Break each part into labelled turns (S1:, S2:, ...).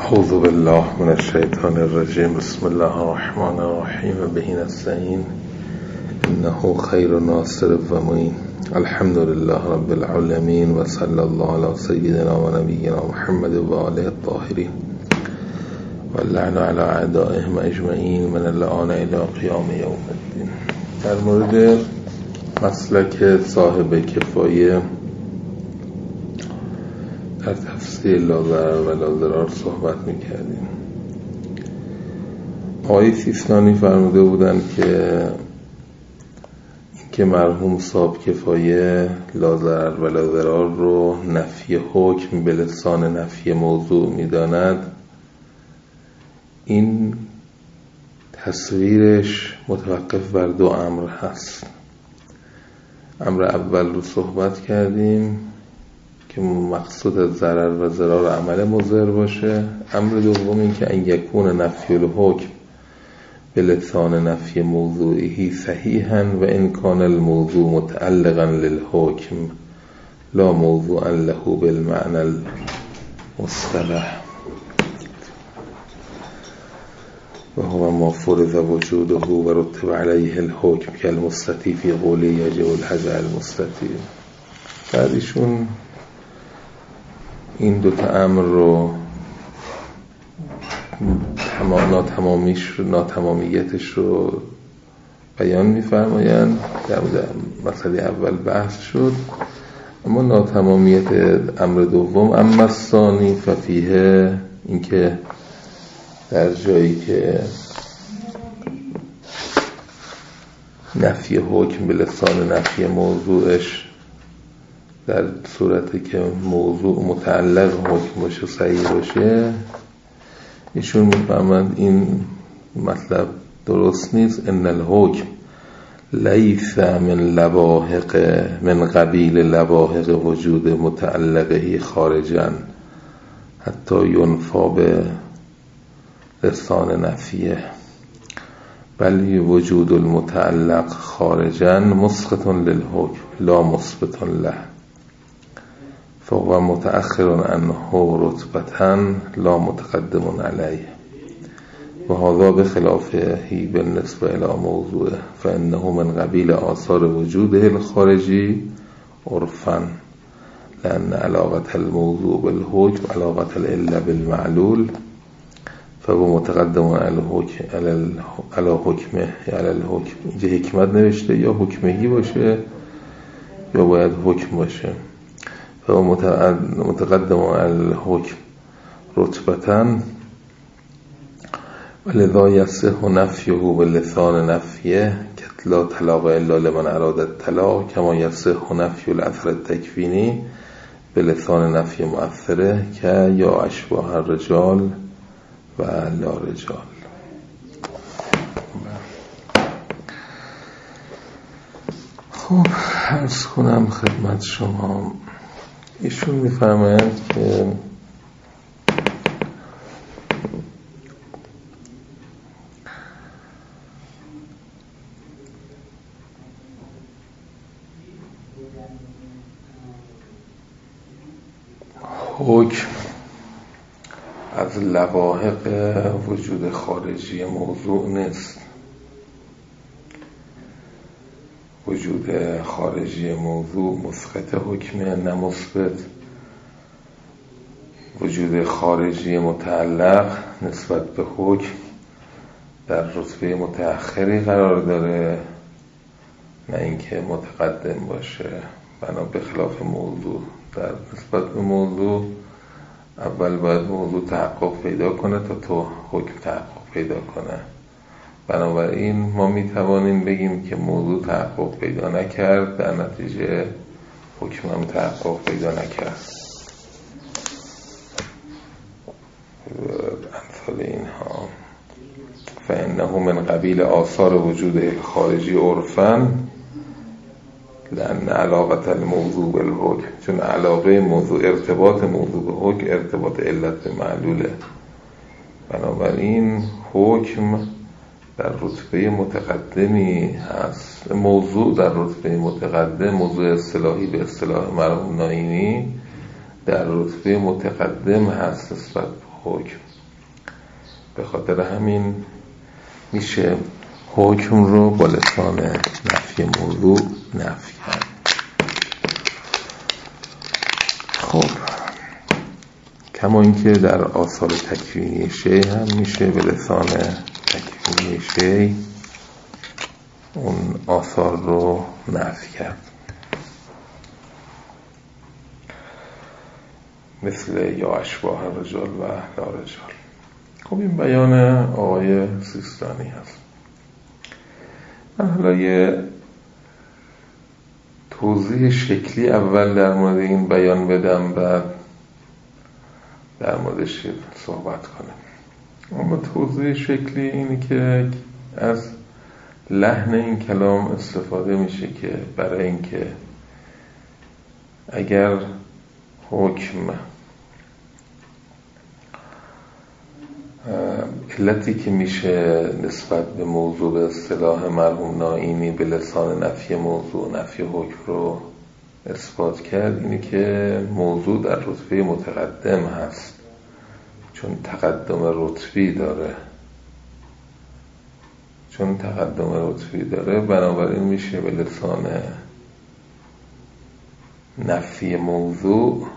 S1: اعوذ بالله من الشیطان الرجیم. بسم الله الرحمن الرحیم. به نستعین انه خیر ناصر و معین. الحمد لله رب العالمین و صلی الله علی سیدنا و نبینا محمد و آله الطاهرین و اللعن علی اعدائهم اجمعین من الآن الی قیام یوم الدین. در مورد مسلک صاحب کفایه در تفسیر لا ضرر و لا ضرار صحبت میکردیم. آقای سیستانی فرموده بودند که مرحوم صاحب کفایه لا ضرر و لا ضرار رو نفی حکم به لسان نفی موضوع میداند. این تصویرش متوقف بر دو امر هست. امر اول رو صحبت کردیم که مقصود از ضرر و ضرار عمل مضر باشه. امر دوم این که ان یکون نفی الحکم به لسان نفی موضوعی صحیحا و ان کان الموضوع متعلقا للحکم لا موضوعا له بالمعنى المصطلح و هو ما فرض وجوده و رتب علیه الحکم که المستطیع فی قوله یجب الحجر المستطیع. بعدشون این دوتا امر رو ناتمامیتش رو بیان می‌فرمایند. در مسئله اول بحث شد، اما ناتمامیت امر دوم اما الثانی ففیه، این که در جایی که نفی حکم به لسان نفی موضوعش در صورتی که موضوع متعلق حکم باشه صحیح باشه، ایشون میفهمند این مطلب درست نیست. ان الحکم لیس من قبیل لواحق وجود متعلقه خارجا حتی ینفا به لسان نفیه، بل وجود المتعلق خارجا مسقط للحکم لا مثبت له فهو متأخر عنه رتبة لا متقدم علیه و هذا بخلافه بالنسبة الى موضوعه فانه من قبیل آثار وجوده الخارجی عرفا لأن علاقة الموضوع بالحکم علاقة العلة بالمعلول فهو متقدم على حکمه على الحکم. اینجا حکمت نوشته، یا حکمهی باشه یا باید حکم باشه. فهو متقدم على الحکم رتبة ولذا يصح نفيه باللسان نفيه لا طلاق الا لمن اراد الطلاق كما يصح نفي الاثر التكويني بلسان نفي مؤثره که یا اشباه الرجال و لا رجال. خب عرض کنم خدمت شما، ایشون میفرمایند که حکم از لواحق وجود خارجی موضوع نیست. وجود خارجی موضوع مسقط حکمه نه مثبت. وجود خارجی متعلق نسبت به حکم در رتبه متأخری قرار داره، نه اینکه متقدم باشه. بنا به خلاف موضوع، در نسبت به موضوع اول باید موضوع تحقق پیدا کنه تا تو حکم تحقق پیدا کنه. بنابراین ما میتوانیم بگیم که موضوع تحقق پیدا نکرد، در نتیجه حکم هم تحقق پیدا نکرد. امثال اینها فانه من قبیل آثار وجود خارجی عرفاً لأن علاقة الموضوع بالحکم، چون علاقه موضوع ارتباط موضوع به حکم ارتباط علت به معلوله. بنابراین حکم در رتبه متقدمی هست. موضوع در رتبه متقدم، موضوع اصطلاحی به اصطلاح مرحوم نایمی در رتبه متقدم هست نسبت به حکم. به خاطر همین میشه حکم رو با لسان نفی موضوع نفی کرد. خب کما اینکه در آثار تکوینی شی هم میشه به لسان تکوینی شی اون آثار رو نفی کرد، مثل یا اشباه رجال و لا رجال. خب این بیان آقای سیستانی هست. من حالا یه توضیح شکلی اول در مورد این بیان بدم، بعد در موردش صحبت کنم. اما توضیح شکلی اینه که از لحن این کلام استفاده میشه که برای اینکه اگر حکم علتی که میشه نسبت به موضوع به اصطلاح مرحوم نائینی به لسان نفی موضوع نفی حکم رو اثبات کرد اینه که موضوع در رتبه متقدم هست، چون تقدم رتبی داره، بنابراین میشه به لسان نفی موضوع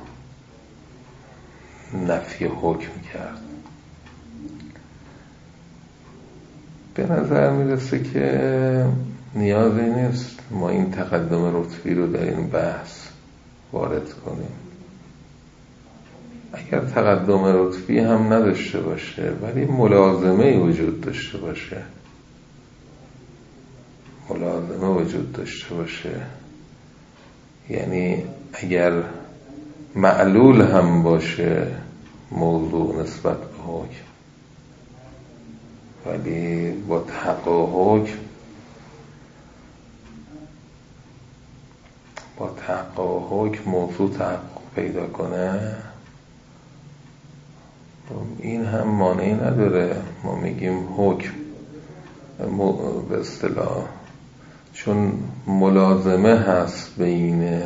S1: نفی حکم کرد. به نظر میرسه که نیازی نیست ما این تقدم رتبی رو در این بحث وارد کنیم. اگر تقدم رتبی هم نداشته باشه ولی ملازمه وجود داشته باشه، یعنی اگر معلول هم باشه موضوع نسبت به حکم، ولی با تحقق حکم موضوع تحقق پیدا کنه، این هم مانعی نداره ما میگیم حکم به اصطلاح، چون ملازمه هست بین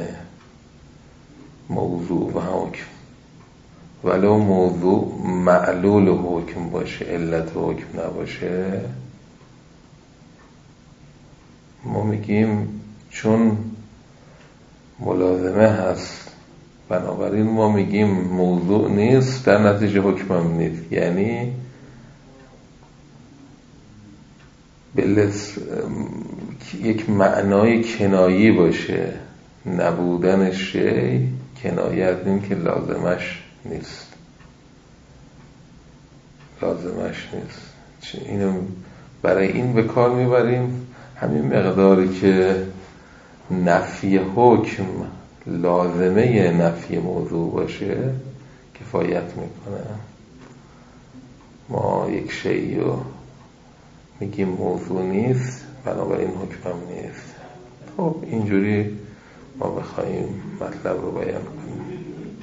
S1: موضوع و حکم، ولو موضوع معلول حکم باشه علت حکم نباشه، ما میگیم چون ملازمه هست بنابراین ما میگیم موضوع نیست، در نتیجه حکم هم نیست. یعنی یک معنای کنایی باشه، نبودن شی کنایه از این که لازمش نیست. اینو برای این به کار میبریم. همین مقداری که نفی حکم لازمه نفی موضوع باشه کفایت میکنه. ما یک شیء رو میگیم موضوع نیست بنابراین حکم هم نیست. خب اینجوری ما بخوایم مطلب رو بیان کنیم،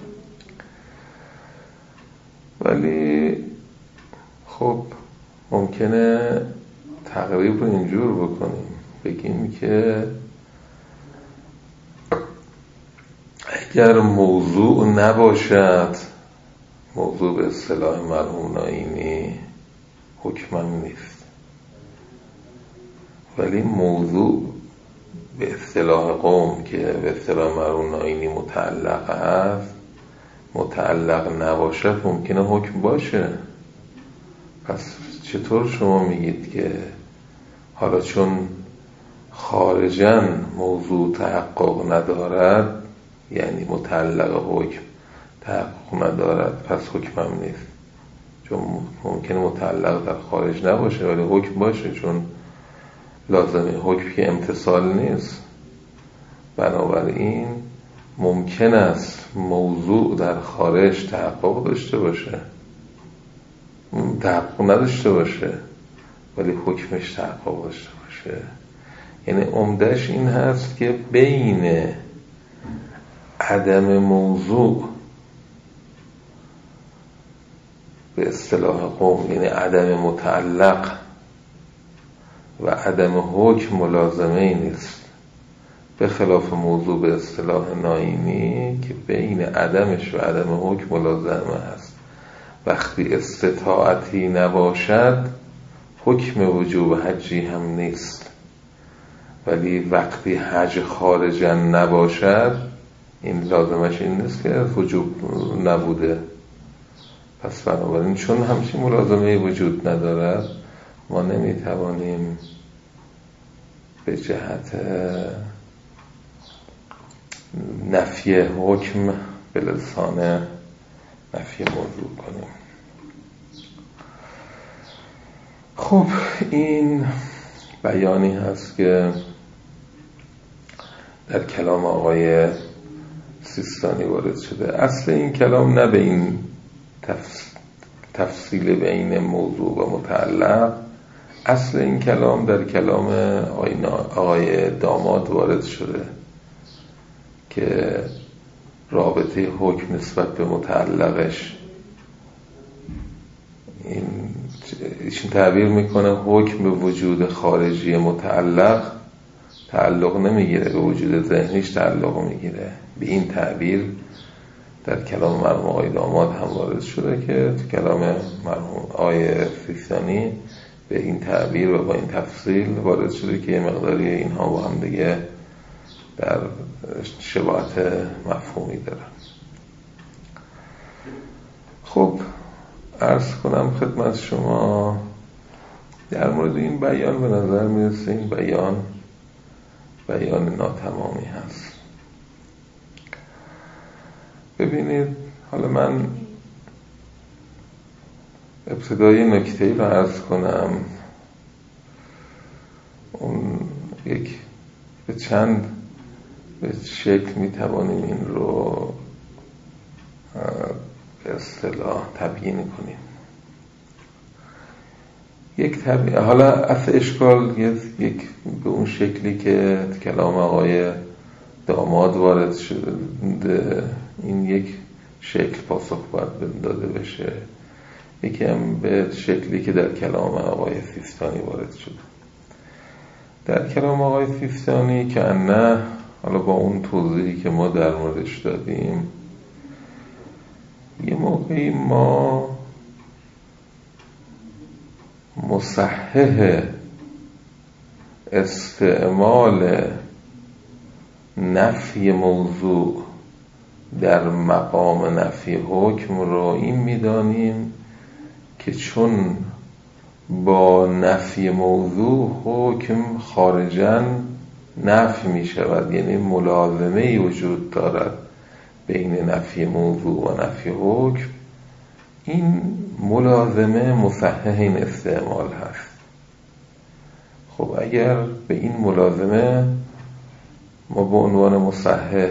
S1: ولی خب ممکنه تقریب رو اینجور بکنیم، بگیم که اگر موضوع نباشد، موضوع به اصطلاح مرحوم نائینی حکم هم نیست، ولی موضوع به اصطلاح قوم که به اصطلاح مرحوم نائینی متعلق است، متعلق نباشد ممکنه حکم باشه. پس چطور شما میگید که حالا چون خارجاً موضوع تحقق ندارد یعنی متعلق حکم تحقق ندارد پس حکم هم نیست؟ چون ممکنه متعلق در خارج نباشه ولی حکم باشه، چون لازمه حکم که امتصال نیست. بنابراین ممکن است موضوع در خارج تحقق داشته باشه، تحقق نداشته باشه ولی حکمش تحقق داشته باشه. یعنی عمده‌اش این هست که بین عدم موضوع به اصطلاح قوم یعنی عدم متعلق و عدم حکم ملازمه ای نیست، به خلاف موضوع به اصطلاح نائینی که بین عدمش و عدم حکم ملازمه هست. وقتی استطاعتی نباشد حکم وجوب حجی هم نیست، ولی وقتی حج خارجا نباشد این لازمش این نیست که وجوب نبوده. پس بنابراین چون همچین ملازمه وجود ندارد ما نمیتوانیم به جهت نفی حکم به لسان نفی موضوع کنیم. خب این بیانی هست که در کلام آقای سیستانی وارد شده. اصل این کلام نه به این تفصیل بین موضوع و متعلق، اصل این کلام در کلام آقای داماد وارد شده که رابطه حکم نسبت به متعلقش، ایشون تعبیر میکنه حکم به وجود خارجی متعلق تعلق نمیگیره، به وجود ذهنیش تعلق میگیره. به این تعبیر در کلام مرحوم آقای داماد هم وارد شده که تو کلام مرحوم آقای سیستانی به این تعبیر و با این تفصیل وارد شده که یه مقداری اینها با هم دیگه در شباهت مفهومی دارن. خب عرض کنم خدمت شما در مورد این بیان، به نظر میرسه این بیان ناتمامی هست. ببینید، حالا من ابتدای نکته‌ای رو عرض کنم، اون به چند شکل میتوانیم این رو به اصطلاح تبیین کنیم. حالا اصل اشکال یک به اون شکلی که کلام آقای داماد وارد شده، این یک شکل پاسخ باید داده بشه، یکی هم به شکلی که در کلام آقای سیستانی وارد شده. در کلام آقای سیستانی که نه، حالا با اون توضیحی که ما در موردش دادیم، یه موقعی ما مصحح استعمال نفی موضوع در مقام نفی حکم رو این میدانیم که چون با نفی موضوع حکم خارجاً نفی می شود، یعنی ملازمه‌ای وجود دارد بین نفی موضوع و نفی حکم، این ملازمه مصحح این استعمال هست. خب اگر به این ملازمه ما به عنوان مصحح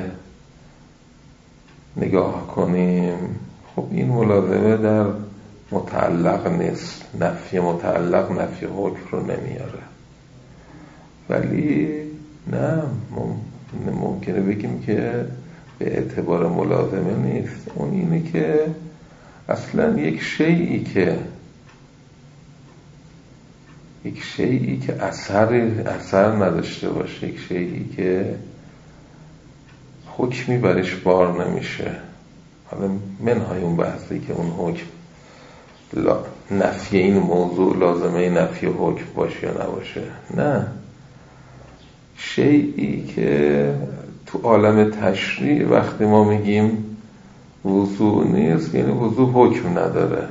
S1: نگاه کنیم، خب این ملازمه در متعلق نیست، نفی متعلق نفی حکم رو نمیاره. ولی نه، ممکنه بگیم که به اعتبار ملازمه نیست. اون اینه که اصلا یک شیئی که اثر نداشته باشه، یک شیئی که حکمی برش بار نمیشه، حالا منهای اون بحثی که اون حکم نفی این موضوع لازمه نفی حکم باشه یا نباشه، نه، شیئی که تو عالم تشریع وقتی ما میگیم وضوع نیست، یعنی وضوع حکم نداره.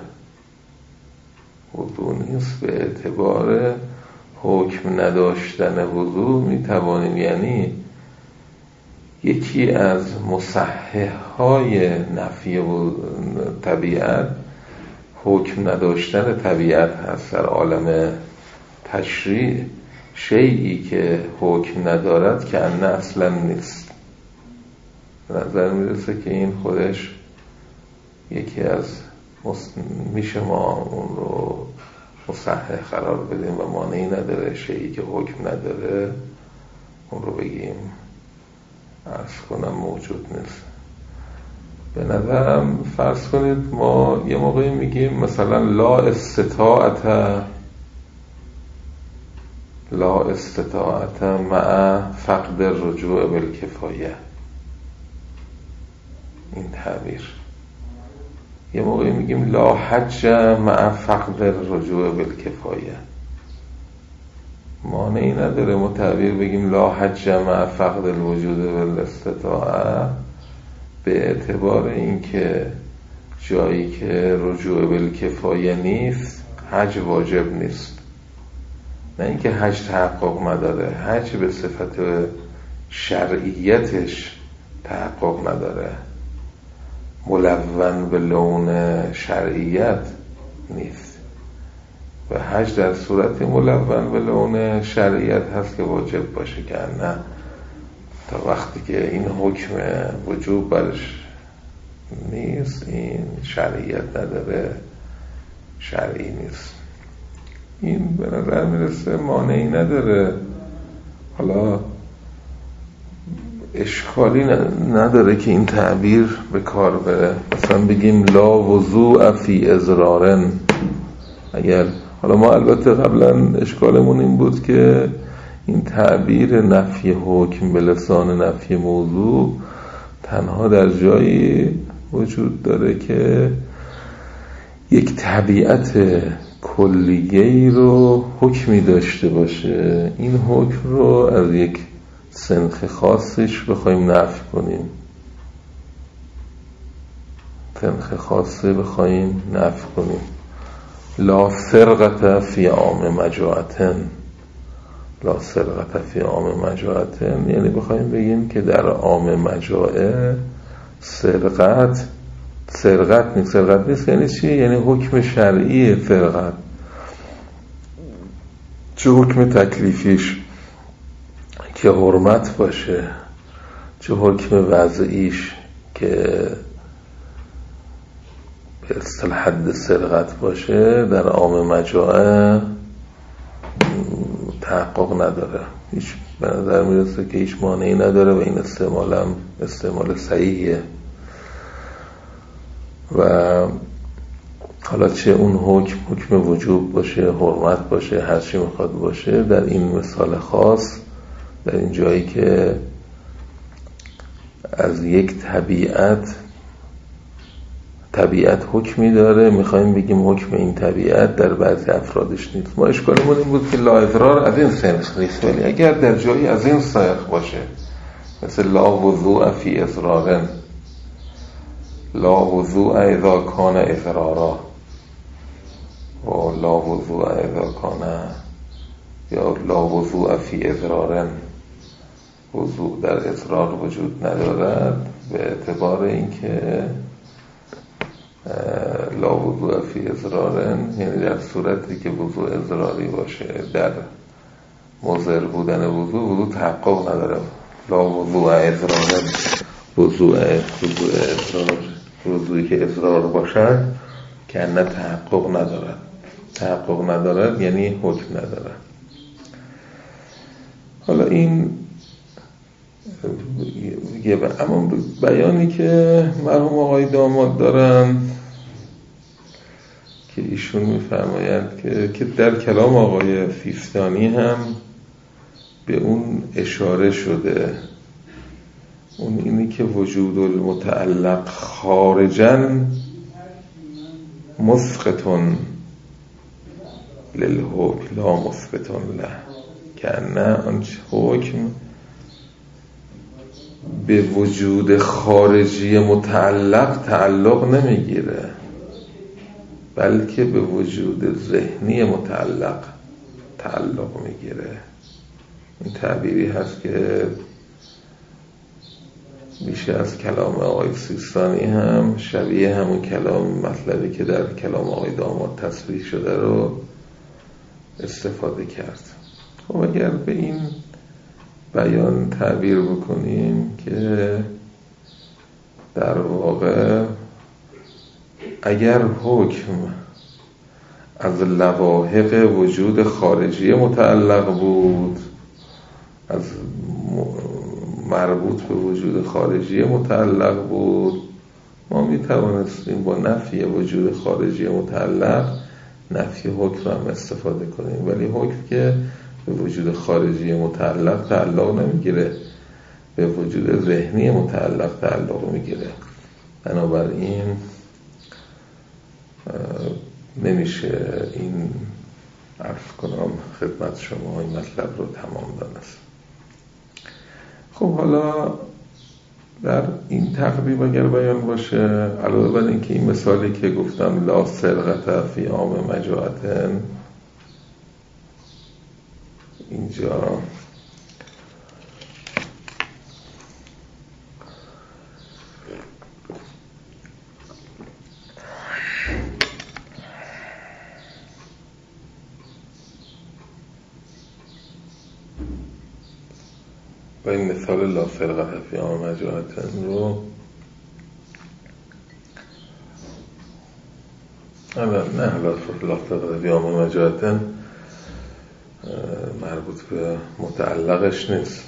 S1: وضوع نیست به اعتبار حکم نداشتن وضوع میتوانیم، یعنی یکی از مصحح‌های نفی طبیعت حکم نداشتن طبیعت هست. در عالم تشریع شیئی که حکم ندارد که انه اصلا نیست. نظر میرسه که این خودش یکی از میشه ما اون رو مصحح قرار بدیم و مانعی نداره شیئی که حکم نداره اون رو بگیم عرض کنم موجود نیست. به نظرم فرض کنید ما یه موقعی میگیم مثلا لا استطاعت مع فقد الرجوع بالکفایه، این تعبیر یه موقعی میگیم لا حج مع فقد الرجوع بالکفایه. مانعی نداره ما تعبیر بگیم لا حج مع فقد الوجود بالاستطاعه، به اعتبار اینکه جایی که رجوع بالکفایه نیست حج واجب نیست. نه اینکه حج تحقق نداره، حج به صفت شرعیتش تحقق نداره، ملون به لون شرعیت نیست. و حج در صورت ملون به لون شرعیت هست که واجب باشه، که نه تا وقتی که این حکم وجوب برش نیست، این شرعیت نداره، شرعی نیست. این به نظر میرسه مانعی نداره. حالا اشکالی نداره که این تعبیر به کار بره. مثلا بگیم لا وضوء فی ازرارن. اگر حالا ما البته قبلا اشکالمون این بود که این تعبیر نفی حکم به لسان نفی موضوع تنها در جایی وجود داره که یک طبیعت کلیه‌ای رو حکمی داشته باشه، این حکم رو از یک سنخ خاصش بخوایم نفی کنیم، سنخ خاصه بخوایم نفی کنیم. لا سرقت فی عام مجاعتن، لا سرقت فی عام مجاعتن یعنی بخوایم بگیم که در عام مجاعه سرقت نیست. یعنی چی؟ یعنی حکم شرعی سرقت، چه حکم تکلیفیش که حرمت باشه، چه حکم وضعیش که به اصطلاح حد سرقت باشه، در عام مجاعه تحقق نداره. هیچ به نظر میرسه که هیچ مانعی نداره و این استعمال صحیحیه. و حالا چه اون حکم وجوب باشه، حرمت باشه، هر چی میخواد باشه، در این مثال خاص، در این جایی که از یک طبیعت حکمی داره، میخوایم بگیم حکم این طبیعت در بعضی افرادش نیست. ما اشکالمون این بود که لا اضرار از این سنخ نیست، ولی اگر در جایی از این سنخ باشه، مثل لا وضوء فی اضرارن، لا وضوء اذا کان اضرارا، و لا وضوء اذا کان، یا لا وضوء فی اضرارن، وضوء در اضرار وجود ندارد، به اعتبار اینکه لا وضوء فی اضرارن یعنی در صورتی که وضوء اضراری باشه، در مضر بودن وضوء تحقق نداره. لا وضوء اضرارن، وضوعی که اضرار باشد که نه تحقق ندارد یعنی حکم ندارد. حالا این اما بیانی که مرحوم آقای داماد دارن که ایشون میفرمایند که در کلام آقای سیستانی هم به اون اشاره شده، اون اینی که وجود المتعلق خارجاً مسقطن للحکم لا مثبتن له، که نه آن حکم به وجود خارجی متعلق تعلق نمیگیره، بلکه به وجود ذهنی متعلق تعلق میگیره. این تعبیری هست که میشه از کلام آقای سیستانی هم شبیه همون مطلبی که در کلام آقای داماد تصریح شده رو استفاده کرد. خب اگر به این بیان تعبیر بکنیم که در واقع اگر حکم از لواحق وجود خارجی متعلق بود، از مربوط به وجود خارجی متعلق بود، ما می توانستیم با نفی وجود خارجی متعلق نفی حکم هم استفاده کنیم، ولی حکم که به وجود خارجی متعلق تعلق نمیگیره، به وجود ذهنی متعلق تعلق میگیره. بنابراین نمیشه این عرض کنم خدمت شما این مطلب رو تمام دانست. خب حالا در این تقریب اگر بیان باشه، علاوه بر اینکه این مثالی که گفتم لا سرقت فی عام مجاعتن، اینجا و این مثال لا سرقت فی عام مجاعتن رو نه لا سرقت فی عام مجاعتن مربوط به متعلقش نیست.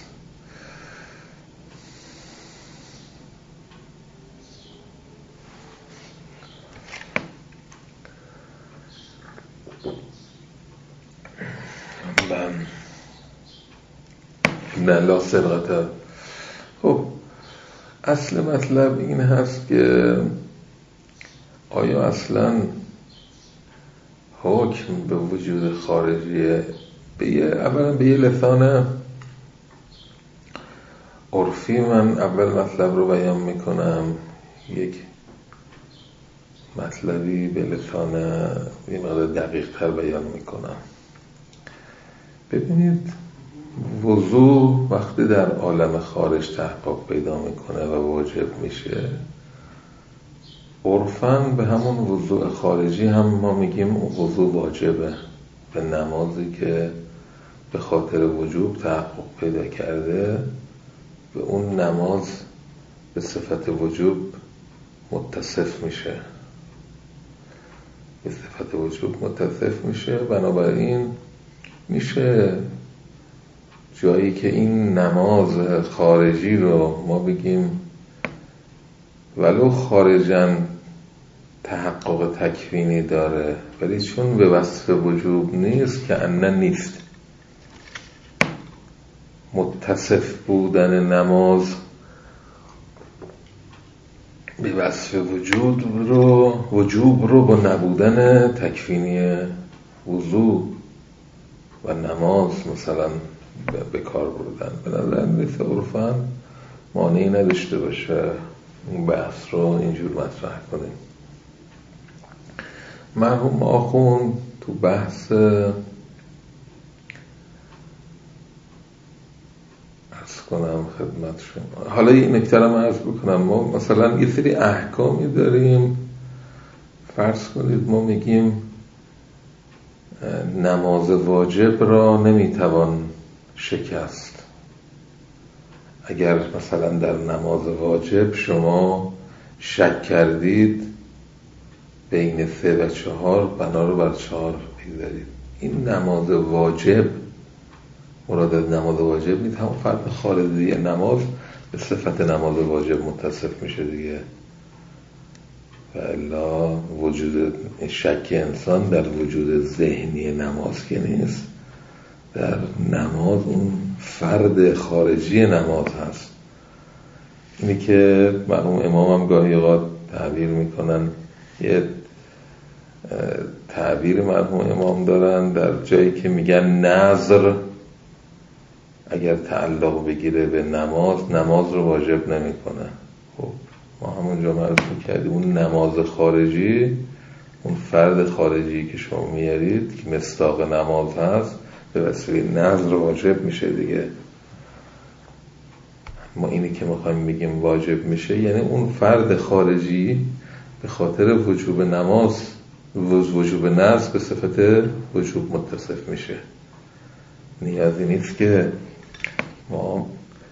S1: نه لا سرقت. خب اصل مطلب این هست که آیا اصلا حکم به وجود خارجیه اولا به یه لسان عرفی من اول مطلب رو بیان میکنم، یک مطلبی به لسان یه مقدار دقیق تر بیان میکنم. ببینید وضوع وقتی در عالم خارج تحقق پیدا میکنه و واجب میشه، عرفاً به همون وضوع خارجی هم ما میگیم وضوع واجبه. به نمازی که به خاطر وجوب تحقق پیدا کرده، به اون نماز به صفت وجوب متصف میشه، به صفت وجوب متصف میشه. بنابراین میشه جایی که این نماز خارجی رو ما بگیم ولو خارجاً تحقق تکوینی داره، ولی چون به وصف وجوب نیست که انن نیست. متصف بودن نماز به وصف وجوب رو با نبودن تکوینی وضوع و نماز مثلا به کار بردن، به نظر میسه عرفاً مانعی نداشته باشه این بحث رو اینجور مطرح کنیم. مرحوم آخوند تو بحث عرض کنم خدمت شما، حالا این نکته رو من عرض بکنم، ما مثلا یه سری احکامی داریم، فرض کنید ما میگیم نماز واجب را نمیتوان شکست. اگر مثلا در نماز واجب شما شک کردید بین 3 و 4، بنا رو بر 4 بگذارید. این نماز واجب، مراد از نماز واجب نیست، همون فرد خارجی نماز به صفت نماز واجب متصف میشه دیگه. و الا وجود شک انسان در وجود ذهنی نماز که نیست، در نماز اون فرد خارجی نماز هست. اینی که مرحوم امام هم گاهی اوقات تعبیر میکنن، یه تعبیر مرحوم امام دارن در جایی که میگن نظر اگر تعلق بگیره به نماز رو واجب نمیکنه. خب ما همونجا معرفی کردیم اون نماز خارجی، اون فرد خارجی که شما میارید که مصداق نماز هست، به وسیله نظر واجب میشه دیگه. ما اینی که میخوایم بگیم واجب میشه یعنی اون فرد خارجی به خاطر وجوب نماز، وجوب نظر به صفت وجوب متصف میشه. نیازی نیست که ما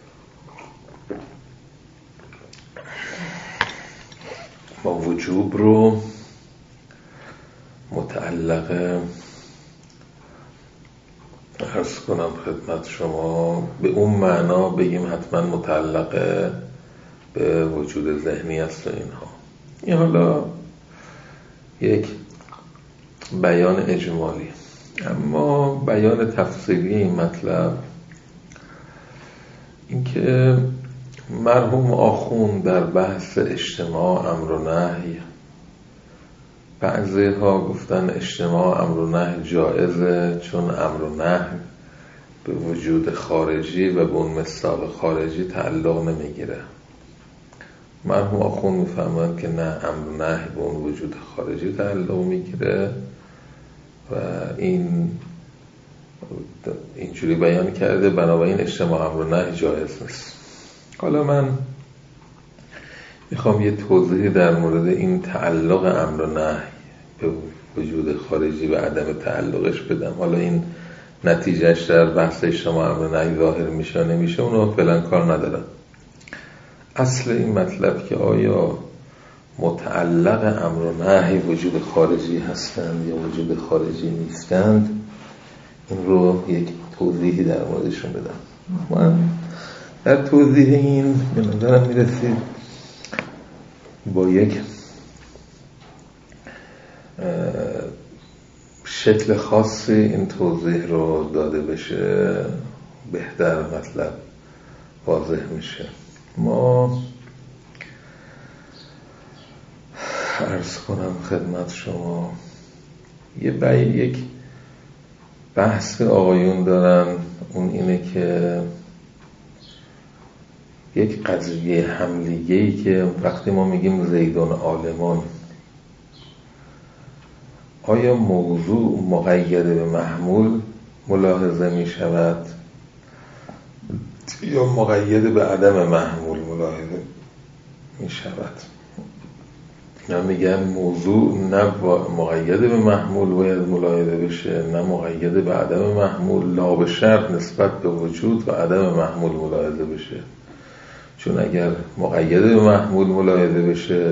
S1: وجوب رو متعلق عرض کنم خدمت شما به اون معنا بگیم حتما متعلق به وجود ذهنی است و اینها. این حالا یک بیان اجمالی. اما بیان تفصیلی این مطلب این که مرحوم آخوند در بحث اجتماع امر و نهی بعضی ها گفتن اجتماع امر و نهی جایزه، چون امر و نهی به وجود خارجی و به اون مصداق خارجی تعلق نمیگیره. مرحوم آخوند میفهمن که نه، امر و نهی به اون وجود خارجی تعلق میگیره و اینجوری بیان کرده، بنابراین اجتماع امر و نهی جایز نیست. حالا من میخوام یه توضیحی در مورد این تعلق امر و نهی به وجود خارجی و عدم تعلقش بدم. حالا این نتیجهش در بحث اجتماع امر و نهی ظاهر میشه نمیشه، اونو فعلا کار ندارم. اصل این مطلب که آیا متعلق امر و نهی وجود خارجی هستند یا وجود خارجی نیستند، این رو یک توضیحی در موردشون بدم. من در توضیح این به نظرم میرسید با یک شکل خاصی این توضیح رو داده بشه بهتر مطلب واضح میشه. ما عرض کنم خدمت شما یک بحث آقایون دارن، اون اینه که یک قضیه حملیه‌ای که وقتی ما میگیم زیدون عالمان، آیا موضوع مقید به محمول ملاحظه می شود یا مقید به عدم محمول ملاحظه می شود؟ نه میگن موضوع نه مقید به محمول باید ملاحظه بشه، نه مقید به عدم محمول، لا به شرط نسبت به وجود و عدم محمول ملاحظه بشه. چون اگر مقید به محمول ملاحظه بشه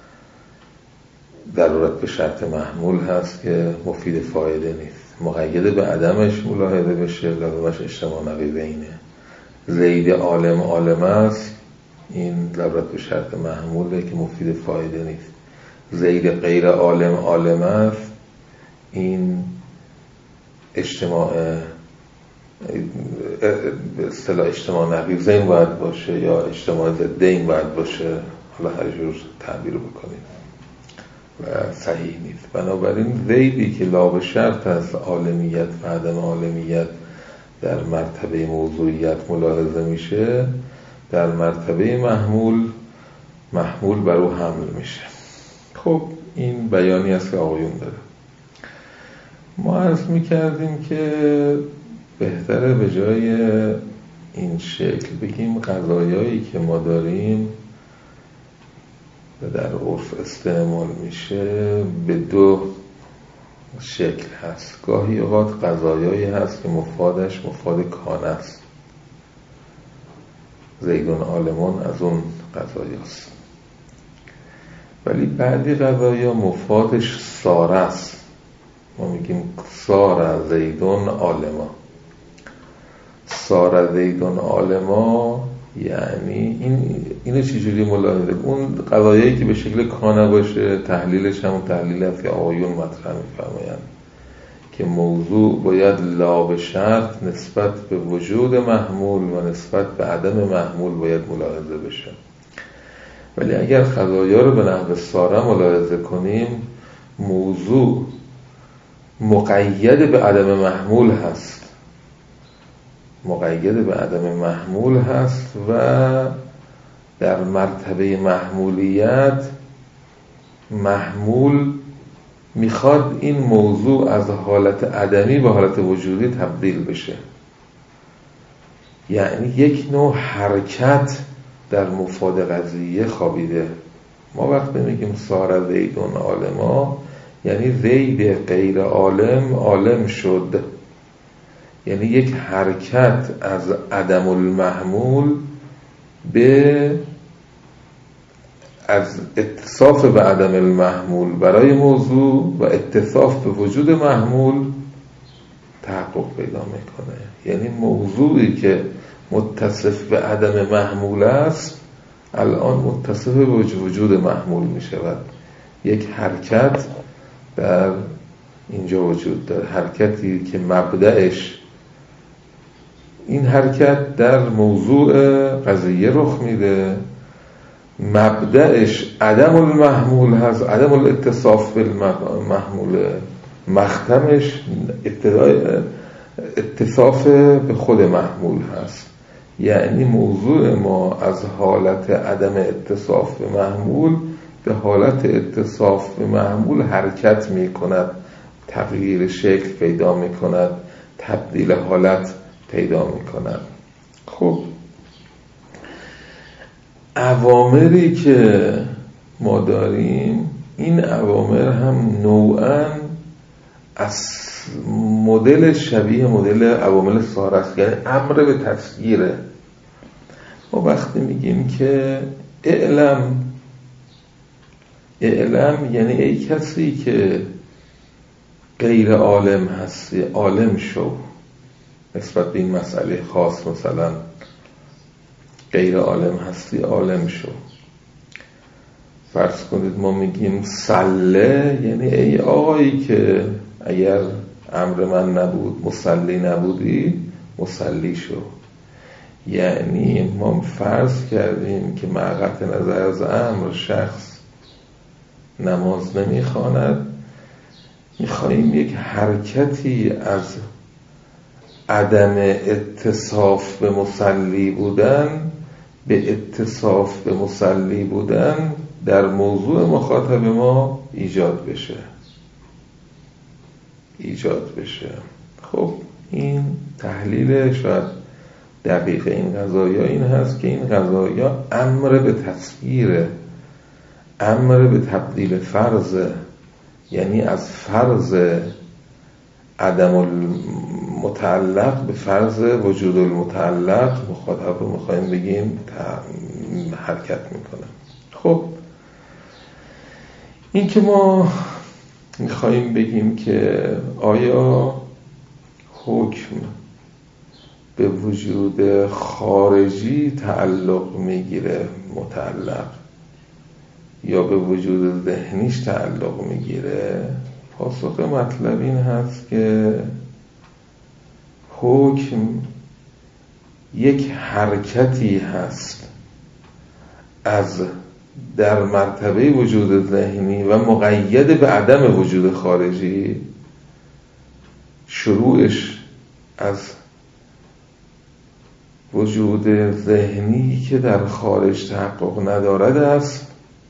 S1: ضرورت به شرط محمول هست که مفید فایده نیست. مقید به عدمش ملاحظه بشه لازمش اجتماع نقیضینه. زید عالم عالم است، این ضرورت به شرط محموله که مفید فایده نیست. زید غیر عالم عالم است، این اجتماع به اصطلاح اجتماع نقیضین باید باشه یا اجتماع ضدین باید باشه، حالا هر جور تعبیر بکنیم و صحیح نیست. بنابراین زیدی که لا به شرط است عالمیت و عدم عالمیت در مرتبه موضوعیت ملاحظه میشه، در مرتبه محمول بر او حمل میشه. خب این بیانی است که آقایون داره. ما عرض میکردیم که بهتره به جای این شکل بگیم قضایایی که ما داریم و در عرف استعمال میشه به دو شکل هست. گاهی اوقات قضایایی هست که مفادش مفاد کانه است، زیدون عالمان از اون قضایی است، ولی بعدی قضایا مفادش ساره است. ما میگیم ساره زیدون عالما. ساره زیدون عالما یعنی اینو چجوری ملاحظه؟ اون قضایایی که به شکل کانه باشه تحلیلش همون تحلیل است که آقایون مطرح می‌فرمایند که موضوع باید لا به شرط نسبت به وجود محمول و نسبت به عدم محمول باید ملاحظه بشه. ولی اگر قضایا رو به نحو ساره ملاحظه کنیم، موضوع مقید به عدم محمول هست، مقید به عدم محمول هست و در مرتبه محمولیت محمول میخواد این موضوع از حالت عدمی به حالت وجودی تبدیل بشه. یعنی یک نوع حرکت در مفاد قضیه خوابیده. ما وقتی میگیم ساره زیدون عالما یعنی زید غیر عالم عالم شد، یعنی یک حرکت از عدم المحمول از اتصاف به عدم المحمول برای موضوع و اتصاف به وجود محمول تحقق پیدا میکنه. یعنی موضوعی که متصف به عدم محمول است الان متصف به وجود محمول میشود. یک حرکت در اینجا وجود داره، حرکتی که مبدأش این حرکت در موضوع قضیه رخ میده مبدأش عدم المحمول هست، عدم الاتصاف بالمحمول، مختمش اتصاف به خود محمول هست. یعنی موضوع ما از حالت عدم اتصاف به محمول به حالت اتصاف به محمول حرکت می کند، تغییر شکل پیدا می کند، تبدیل حالت پیدا می کند. خب اوامری که ما داریم، این اوامر هم نوعاً از مدل شبیه مدل عوامل ساره است، یعنی امر به تسخیره. ما وقتی میگیم که اعلم یعنی ای کسی که غیر عالم هستی عالم شو نسبت به این مسئله خاص، مثلا غیر عالم هستی عالم شو. فرض کنید ما میگیم سله، یعنی ای آقایی که اگر امر من نبود مصلی نبودی مصلی شو. یعنی ما فرض کردیم که مع قطع نظر از امر شخص نماز نمیخواند، میخواییم یک حرکتی از عدم اتصاف به مصلی بودن به اتصاف به مصلی بودن در موضوع مخاطب ما ایجاد بشه. خب این تحلیل شاید دقیق این قضایا این هست که این قضایا امر به تسخیر، امر به تبدیل فرض، یعنی از فرض عدم المتعلق به فرض وجود المتعلق مخاطب رو میخوایم بگیم حرکت میکنه. خب این که ما میخوایم بگیم که آیا حکم به وجود خارجی تعلق میگیره متعلق یا به وجود ذهنیش تعلق میگیره، پاسخ مطلب این هست که حکم یک حرکتی هست از در مرتبه وجود ذهنی و مقید به عدم وجود خارجی. شروعش از وجود ذهنی که در خارج تحقق ندارد است،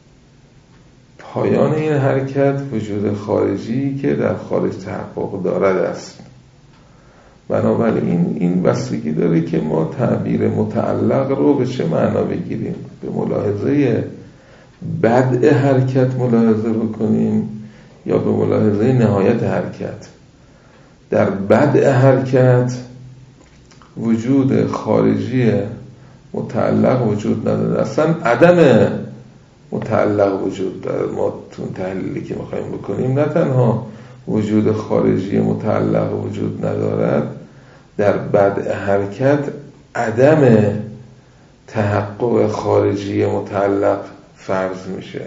S1: پایان این حرکت وجود خارجی که در خارج تحقق دارد است. بنابراین این بستگی داره که ما تعبیر متعلق رو به چه معنا بگیریم. به ملاحظه بدء حرکت ملاحظه بکنیم یا به ملاحظه نهایت حرکت. در بدء حرکت وجود خارجی متعلق وجود نداره، اصلا عدم متعلق وجود داره. ما تو تحلیلی که میخوایم بکنیم نه تنها وجود خارجی متعلق وجود ندارد، در بدء حرکت عدم تحقق خارجی متعلق فرض میشه.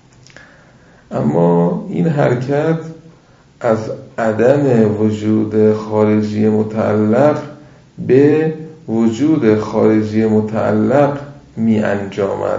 S1: اما این حرکت از عدم وجود خارجی متعلق به وجود خارجی متعلق می انجامد.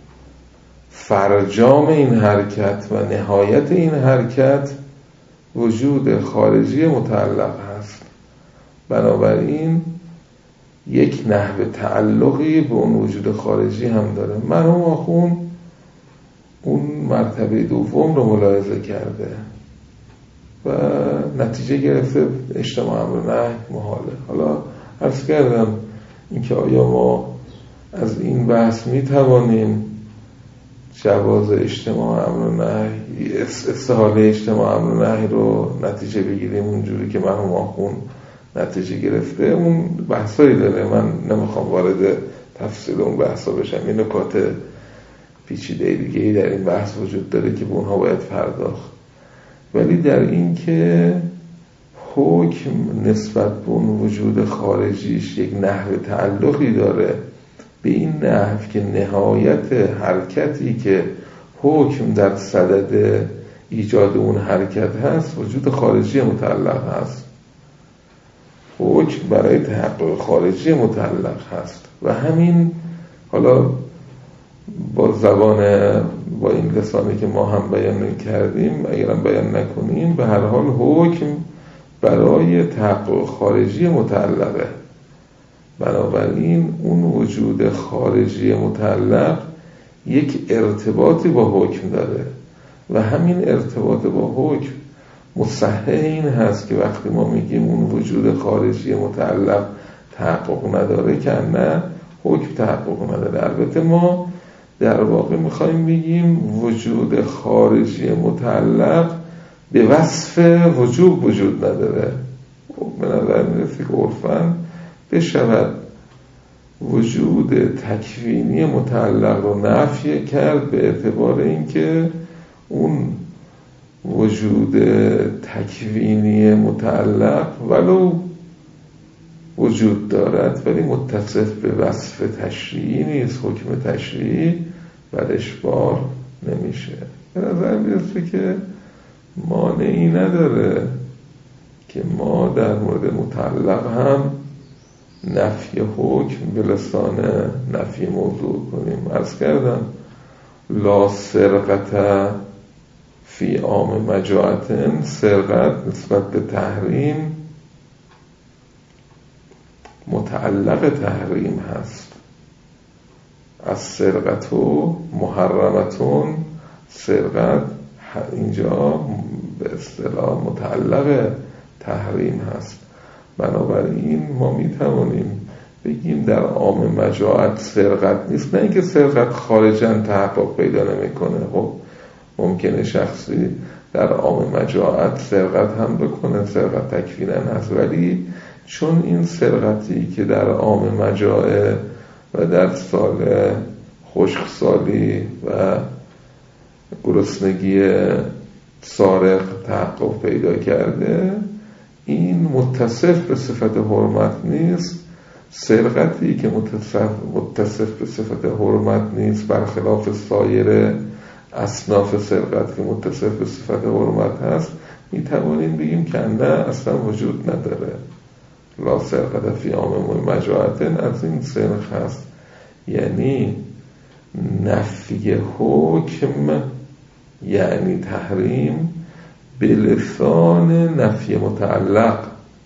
S1: فرجام این حرکت و نهایت این حرکت وجود خارجی متعلق هست. بنابراین یک نحو تعلقی به اون وجود خارجی هم داره. مرحوم آخوند اون مرتبه دوم رو ملاحظه کرده و نتیجه گرفته اجتماع امر نهی محاله. حالا عرض کردم اینکه آیا ما از این بحث می توانیم جواز اجتماع امر نهی، استحاله اجتماع امر نهی رو نتیجه بگیریم اونجوری که مرحوم آخوند نتیجه گرفته؟ اون بحثایی داره، من نمیخوام وارد تفصیل اون بحثا بشم. این نکات پیچیده دیگه‌ای در این بحث وجود داره که به اونها باید پرداخت. ولی در این که حکم نسبت به اون وجود خارجیش یک نحو تعلقی داره، به این نحو که نهایت حرکتی که حکم در صدد ایجاد اون حرکت هست وجود خارجی متعلق هست. حکم برای تحقق خارجی متعلق هست و همین حالا با با این لسانی که ما هم بیان کردیم اگرم بیان نکنیم، به هر حال حکم برای تحقق خارجی متعلقه. بنابراین اون وجود خارجی متعلق یک ارتباطی با حکم داره و همین ارتباط با حکم مصحح این هست که وقتی ما میگیم اون وجود خارجی متعلق تحقق نداره که نه حکم تحقق نداره. البته ما در واقع میخوایم بگیم وجود خارجی متعلق به وصف وجوب وجود نداره. به نظر میرسه که عرفاً بشود وجود تکوینی متعلق رو نفی کرد به اعتبار اینکه اون وجود تکوینی متعلق ولو وجود دارد ولی متصف به وصف تشریعی نیست، حکم تشریعی برش بار نمیشه. به نظر میرسه که مانعی نداره که ما در مورد متعلق هم نفی حکم به لسان نفی موضوع کنیم. عرض کردم لا سرقت فی عام مجاعتن، سرقت نسبت به تحریم متعلق تحریم هست. از سرقت و محرمتون، سرقت اینجا به اصطلاح متعلق تحریم هست. بنابراین ما میتوانیم بگیم در عام مجاعت سرقت نیست، نه اینکه سرقت خارجاً تحقق پیدا نمیکنه. خب ممکنه شخصی در عام مجاعت سرقت هم بکنه، سرقت تکویناً هست، ولی چون این سرقتی که در عام مجاعت و در سال خشکسالی و گرسنگی سارق تحقق پیدا کرده، این متصف به صفت حرمت نیست. سرقتی که متصف به صفت حرمت نیست برخلاف سایر اصناف سرقت که متصف به صفت حرمت هست، می توانیم بگیم که نه اصلا وجود نداره. لا سرقت فی عام مجاعتن از این سنخ هست، یعنی نفی حکم یعنی تحریم به لسان نفی متعلق.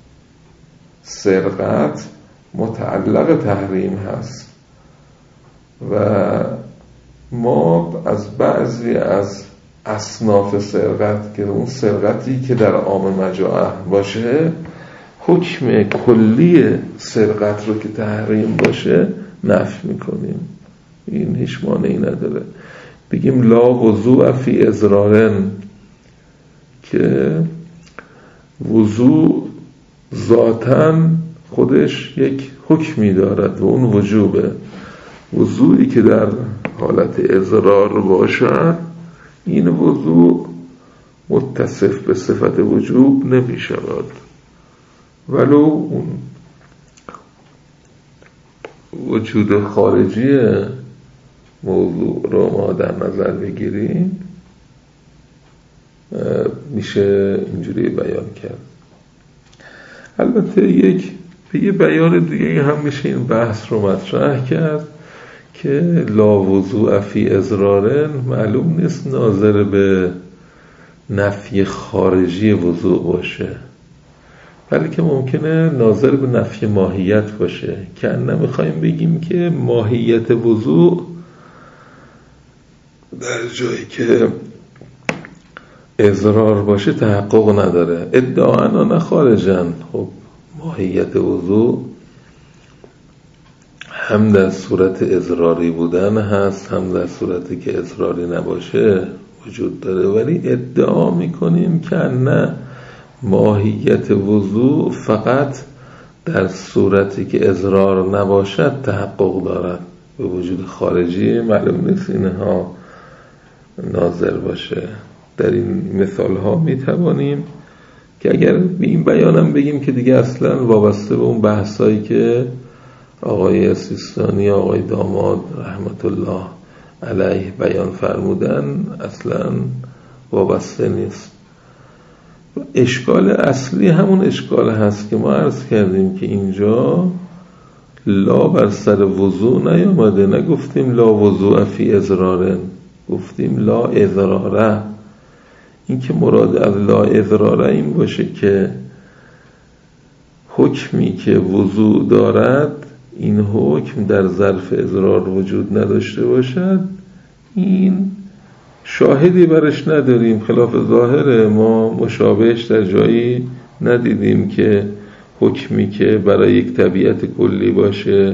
S1: سرقت متعلق تحریم هست و ما از بعضی از اصناف سرقت که اون سرقتی که در عام مجاعت باشه حکم کلی سرقت رو که تحریم باشه نفی میکنیم. این هیچ مانعی نداره. بگیم لا وضوء فی ازرارن، که وضوء ذاتاً خودش یک حکمی دارد و اون وجوبه. وضوعی که در حالت اضرار باشد این وضوع متصف به صفت وجوب نمی شود، ولو اون وجود خارجی موضوع رو ما در نظر بگیریم میشه اینجوری بیان کرد. البته یه بیان دیگه هم میشه این بحث رو مطرح کرد که لا وضوء فی ازرارن معلوم نیست ناظر به نفی خارجی وضوء باشه، بلکه ممکنه ناظر به نفی ماهیت باشه، که نمیخوایم بگیم که ماهیت وضوء در جایی که اضرار باشه تحقق نداره. ادعاء نه خارجن. خب ماهیت وضوء هم در صورت اضراری بودن هست، هم در صورتی که اضراری نباشه وجود داره، ولی ادعا میکنیم که نه، ماهیت وضوء فقط در صورتی که اضرار نباشد تحقق دارد، به وجود خارجی معلوم نیست اینها ناظر باشه. در این مثال ها میتوانیم که اگر به این بیانم بگیم که دیگه اصلا وابسته به اون بحثایی که آقای سیستانی، آقای داماد رحمت الله علیه بیان فرمودن اصلا وابسته نیست. اشکال اصلی همون اشکال هست که ما عرض کردیم که اینجا لا بر سر وضوع نیامده، نگفتیم لا وضوع فی اضرارن، گفتیم لا اضراره. این که مراد از لا اضراره این باشه که حکمی که وضوع دارد این حکم در ظرف اضرار وجود نداشته باشد، این شاهدی برش نداریم. خلاف ظاهره، ما مشابهش در جایی ندیدیم که حکمی که برای یک طبیعت کلی باشه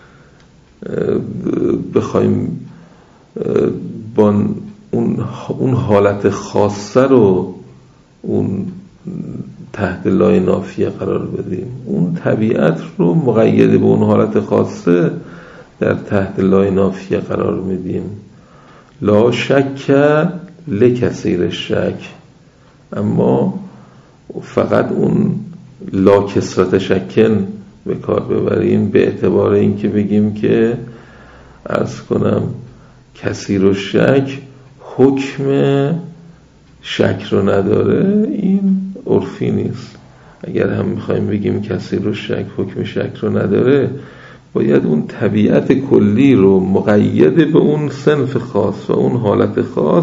S1: بخوایم با اون حالت خاصه رو اون تحت لای نافیه قرار بدیم، اون طبیعت رو مقید به اون حالت خاصه در تحت لای نافیه قرار میدیم. لا شک لکثیر شک، اما فقط اون لا کثرت شکن به کار ببریم به اعتبار این که بگیم که عرض کنم کثیر و شک حکم شک رو نداره، این عرفی نیست. اگر هم میخوایم بگیم کثیر و شک حکم شک رو نداره، باید اون طبیعت کلی رو مقید به اون صنف خاص و اون حالت خاص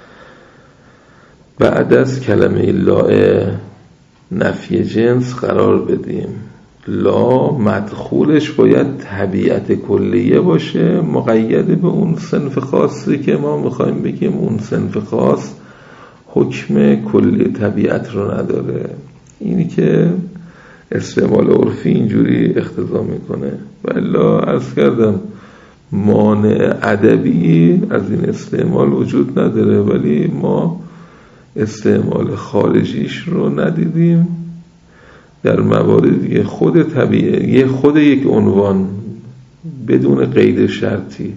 S1: بعد از کلمه لا نفی جنس قرار بدیم. لا مدخولش باید طبیعت کلیه باشه مقید به اون صنف خاصی که ما میخوایم بگیم اون صنف خاص حکم کلی طبیعت رو نداره. اینی که استعمال عرفی اینجوری اقتضا میکنه، والا عرض کردم مانع ادبی از این استعمال وجود نداره، ولی ما استعمال خارجیش رو ندیدیم در مواردی خود طبیعه خود یک عنوان بدون قید شرطی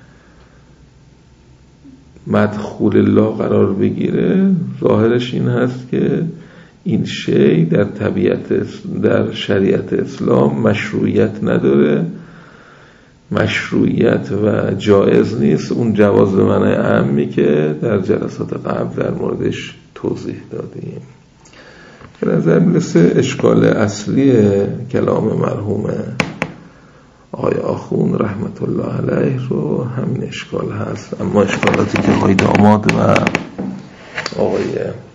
S1: مدخول لا قرار بگیره، ظاهرش این هست که این شی در شریعت اسلام مشروعیت نداره، مشروعیت و جایز نیست. اون جواز به معنی عامی که در جلسات قبل در موردش توضیح دادیم. به نظر میرسه اشکال اصلی کلام مرحوم آقای آخوند رحمت الله علیه رو همین اشکال هست، اما اشکالاتی که آقای داماد و آقای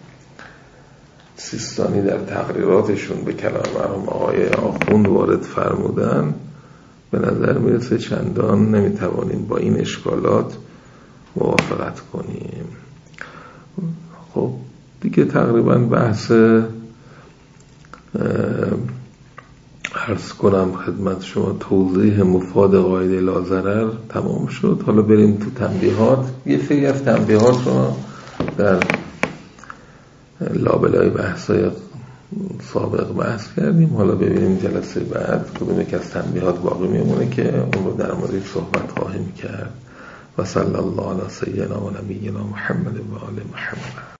S1: سیستانی در تقریراتشون به کلام مرحوم آقای آخوند وارد فرمودن به نظر میرسه چندان نمیتوانیم با این اشکالات موافقت کنیم. خب دیگه تقریبا بحث عرض کنم خدمت شما توضیح مفاد قاعده لا ضرر تمام شد. حالا بریم تو تنبیهات. یه سری از تنبیهات رو در لابلای بحثای سابق بحث کردیم، حالا ببینیم جلسه بعد کدوم یک از تنبیهات باقی میمونه که اون رو در مورد صحبت خواهیم کرد. و صلی الله علی سیدنا و نبینا محمد و آل محمد.